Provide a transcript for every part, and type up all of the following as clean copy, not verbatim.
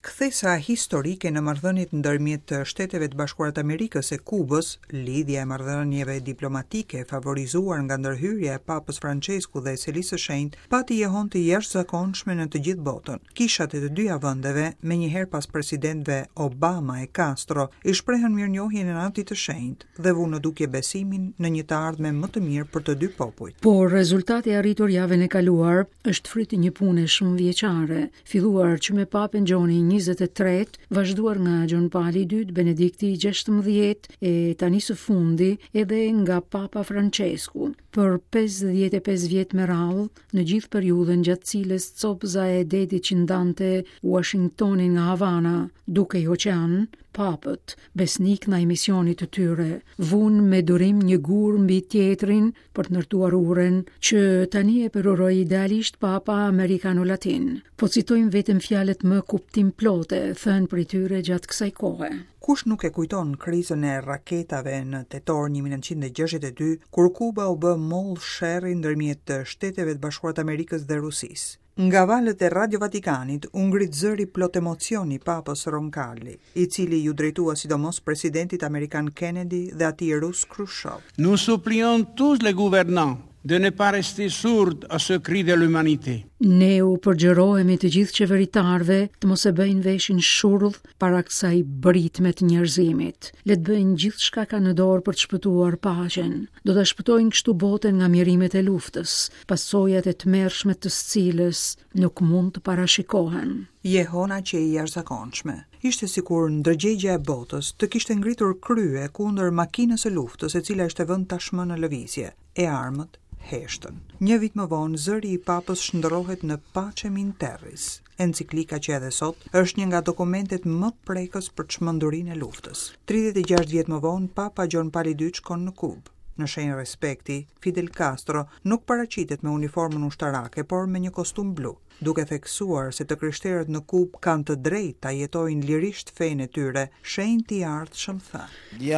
Kthesa historike në marrëdhëniet ndërmjet Shteteve të Bashkuara të Amerikës e Kubës, lidhja e marrëdhënieve diplomatike favorizuar nga ndërhyrja e Papës Francesku dhe Selisë së Shenjtë, pati jehon të jashtëzakonshme në të gjithë botën. Kishat e të dyja vendeve, menjëherë pas presidentëve Obama e Castro, i shprehën mirënjohjen e Natit të Shenjtë dhe vunë në dukje besimin në një të ardhme më të mirë për të dy popujt. Por rezultati arritur javën e kaluar është fryti një pune shumë vjeçare, filluar që me Papën Gjoni 23, vazhduar nga Gjon Pali II, Benedikti 16 e tani së fundi edhe nga Papa Francesku. Për 55 vjet me radhë, në gjithë periudhën gjatë cilës copëza e detit që ndante Washingtonin nga Havana, duke i oqean, papët, besnik në emisionit të tyre, vunë me durim një gur mbi tjetrin për të ndërtuar urën që tani e peroroi idealisht Papa Amerikano-Latin. Po citojmë vetëm fjalët më kuptim plote, thënë për tyre gjatë kësaj kohe. Kush nuk e kujton krizën e raketave në tetor 1962, kur Kuba u bë mollë sherrri ndërmjet Shteteve të Bashkuara të Amerikës dhe Rusisë. Nga valët e Radio Vatikanit u ngrit zëri plot emocioni Papës Roncalli, i cili ju drejtua sidomos presidentit amerikan Kennedy dhe atij rus Khrushchev. Nous supplions tous les gouvernants de ne pas rester sourds à ce cri de l'humanité. Ne u përgjërohemi të gjithë qeveritarëve të mos e bëjnë veshin shurdh para kësaj britme të njerëzimit. Le të bëjnë gjithçka ka në dorë për të shpëtuar paqen. Do ta shpëtojnë kështu botën nga mjerimet e luftës, pasojat e tmerrshme të cilës nuk mund të parashikohen. Jehona që i jashtëzakonshme. Ishte sikur ndërgjegja e botës të kishte ngritur krye kundër makinës së luftës, e cila ishte vënë tashmë në lëvizje, e armët heshtën. Një vit më vonë, zëri i Papës shndërrohet në Pacem in Terris, enciklika që edhe sot është një nga dokumentet më prekës për çmendurinë e luftës. 36 vjet më vonë, Papa Gjon Pali II shkon në Kubë. Në shenjë respekti, Fidel Castro nuk paraqitet me uniformën ushtarake, por me një kostum blu, duke theksuar se të krishterët në Kubë kanë të drejtë ta jetojnë lirisht fenë e tyre, shenjtë i ardhshëm tha.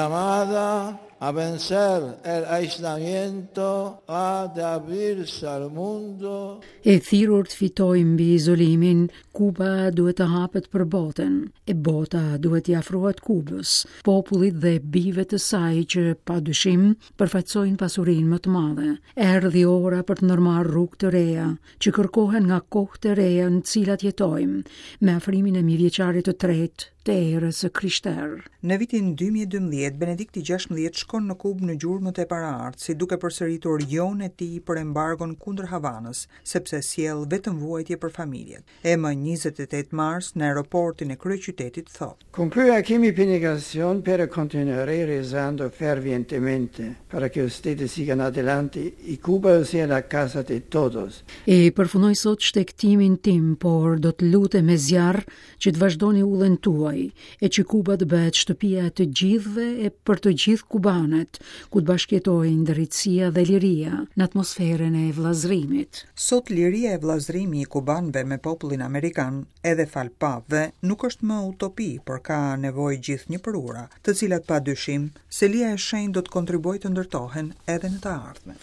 Llamada a vencer el aislamiento, a de abrirse al mundo. E thirrur të fitojë mbi izolimin, Kuba duhet të hapet për botën, e bota duhet t'i afrohet Kubës, popullit dhe bijve të saj që padyshim përfaqësojnë pasurinë më të madhe. Erdhi ora për të ndërmarrë rrugë të reja, që kërkohen nga kohë të reja në cilat jetojmë, me afrimin e mijëvjeçarit të tretë të erës së Krishterë. Në vitin 2012, Benedikti 16 shkon në Kubë në gjurmët e paraardhësit, duke përsëritur jonë e tij për embargon kundër Havanës, sepse sjell vetëm vuajtje për familjet. E më 28 mars në aeroportin e kryeqytetit thotë: Concludo aquí mi predicación, pero continuaré rezando fervientemente para que ustedes sigan adelante y Cuba sea la casa de todos. E përfundoj sot shtektimin tim, por do të lutem me zjarr që të vazhdoni udhën tuaj, e që Kuba të bëhet shtëpia e të gjithëve e për të gjithë kubanët, ku të bashkëjetojnë drejtësia dhe liria në atmosferën e vllazërimit. Sot liria e vllazërimi i kubanëve me popullin amerikan, edhe fal papëve, nuk është më utopi, por ka nevojë gjithë një për ura, të cilat padyshim Selia e Shenjtë do të kontribuojë të ndërtohen edhe në të ardhmen.